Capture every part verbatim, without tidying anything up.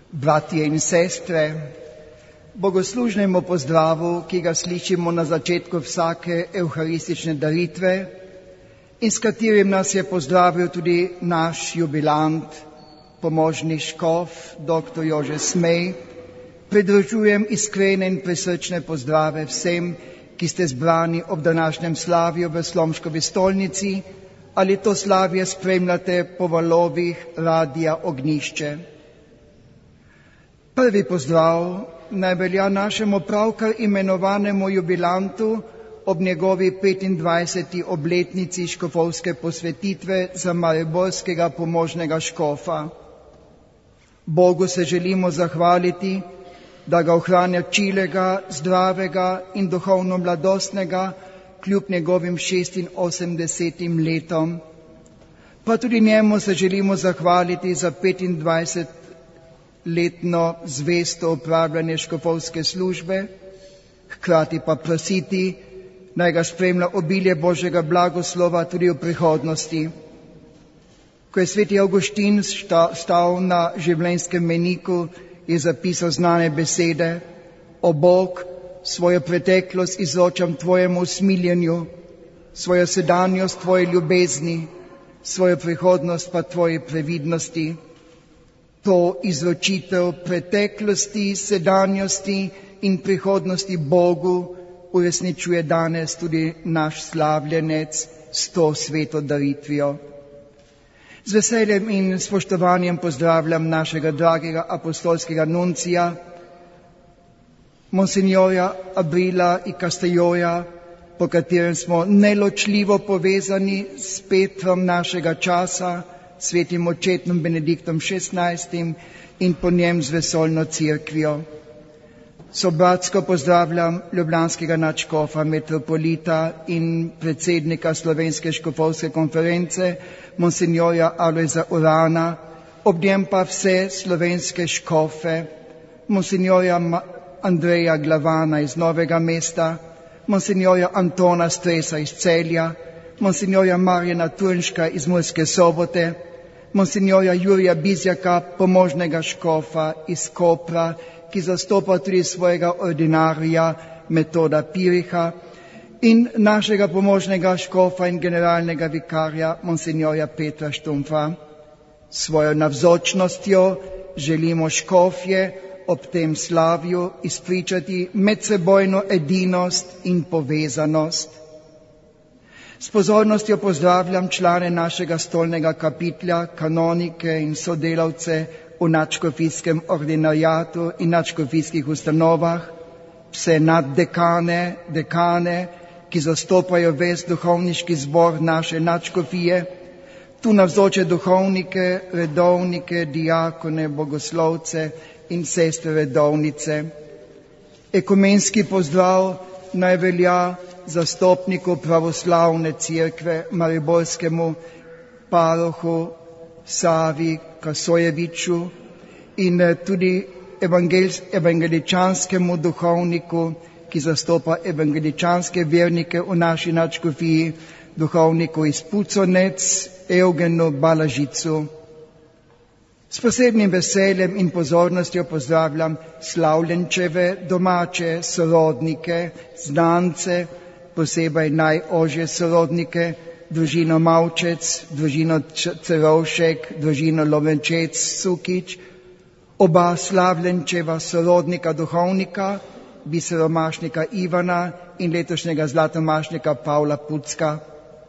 Bratje in sestre, bogoslužnemu pozdravu, ki ga slišimo na začetku vsake evharistične daritve in s katerim nas je pozdravil tudi naš jubilant, pomožni škof, doktor Jože Smej, pridružujem iskrene in prisrčne pozdrave vsem, ki ste zbrani ob današnjem slavju v Slomškovi stolnici ali to slavje spremljate po valovih Radia Ognjišče. Prvi pozdrav naj velja našemu pravkar imenovanemu jubilantu ob njegovi petindvajseti obletnici škofovske posvetitve za mariborskega pomožnega škofa. Bogu se želimo zahvaliti, da ga ohranja čilega, zdravega in duhovno mladostnega kljub njegovim šestinosemdesetim letom. Pa tudi njemu se želimo zahvaliti za petindvajset letno zvesto upravljanje škofovske službe, hkrati pa prositi, naj ga spremlja obilje Božjega blagoslova tudi v prihodnosti. Ko je sveti Avguštin stal na življenjskem meniku, je zapisal znane besede: O Bog, svojo preteklost izročam tvojemu usmiljenju, svojo sedanjost tvoji ljubezni, svojo prihodnost pa tvoji previdnosti. To izročitev preteklosti, sedanjosti in prihodnosti Bogu uresničuje danes tudi naš slavljenec s to sveto daritvijo. Z veseljem in spoštovanjem pozdravljam našega dragega apostolskega nuncija, monsinjora Abrila i Castelloja, po katerem smo neločljivo povezani s Petrom našega časa, svetim očetom Benediktom šestnajstim in po njem z vesoljno cerkvijo. Sobratsko pozdravljam ljubljanskega nadškofa, metropolita in predsednika Slovenske škofovske konference, monsinjora Alojza Urana, ob njem pa vse slovenske škofe, monsinjora Andreja Glavana iz Novega mesta, monsinjora Antona Stresa iz Celja, monsinjora Marjana Turnška iz Murske Sobote, monsinjora Jurija Bizjaka, pomožnega škofa iz Kopra, ki zastopa tudi svojega ordinarija Metoda Piriha, in našega pomožnega škofa in generalnega vikarja monsinjora Petra Štumfa. Svojo navzočnostjo želimo škofje ob tem slavju izpričati medsebojno edinost in povezanost. S pozornostjo pozdravljam člane našega stolnega kapitlja, kanonike in sodelavce v nadškofijskem ordinariatu in nadškofijskih ustanovah, vse naddekane, dekane, ki zastopajo ves duhovniški zbor naše nadškofije, tu navzoče duhovnike, redovnike, diakone, bogoslovce in sestre redovnice. Ekumenski pozdrav naj velja zastopniku pravoslavne cerkve, mariborskemu parohu Savi Kasojeviču in tudi evangeličanskemu duhovniku, ki zastopa evangeličanske vernike v naši nadškofiji, duhovniku iz Puconec, Eugenu Balažicu. S posebnim veseljem in pozornostjo pozdravljam slavljenčeve domače sorodnike, znance, posebej najožje sorodnike, družino Mavčec, družino Cerovšek, družino Lovenčec Sukič, oba slavljenčeva sorodnika duhovnika, biseromašnika Ivana in letošnjega zlatomašnika Pavla Pucka.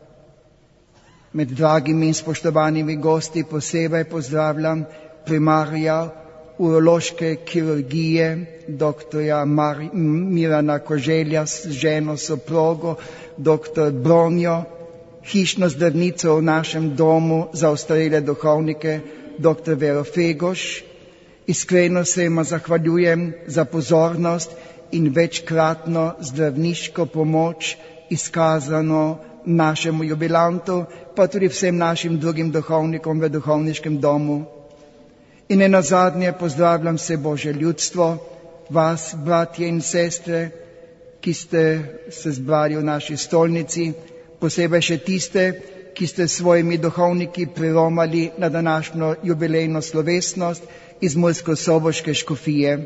Med dragimi in spoštovanimi gosti posebej pozdravljam primarja urološke kirurgije, doktorja Mar- Mirana Koželja s ženo soprogo, doktor Bronjo, hišno zdravnico v našem domu za ostarele duhovnike, doktor Vero Fegoš. Iskreno se jima zahvaljujem za pozornost in večkratno zdravniško pomoč izkazano našemu jubilantu, pa tudi vsem našim drugim duhovnikom v duhovniškem domu. In nenazadnje pozdravljam vse Božje ljudstvo, vas, bratje in sestre, ki ste se zbrali v naši stolnici, posebej še tiste, ki ste svojimi duhovniki priromali na današnjo jubilejno slovesnost iz Mursko-Soboške škofije.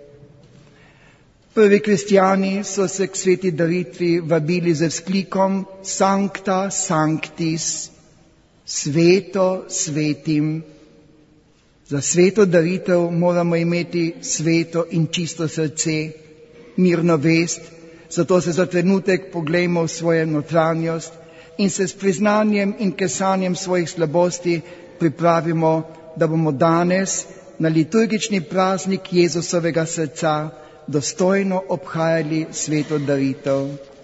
Prvi kristijani so se k sveti daritvi vabili z vzklikom Sancta Sanctis, sveto svetim. Za sveto daritev moramo imeti sveto in čisto srce, mirno vest, zato se za trenutek poglejmo v svojo notranjost in se s priznanjem in kesanjem svojih slabosti pripravimo, da bomo danes na liturgični praznik Jezusovega srca dostojno obhajali sveto daritev.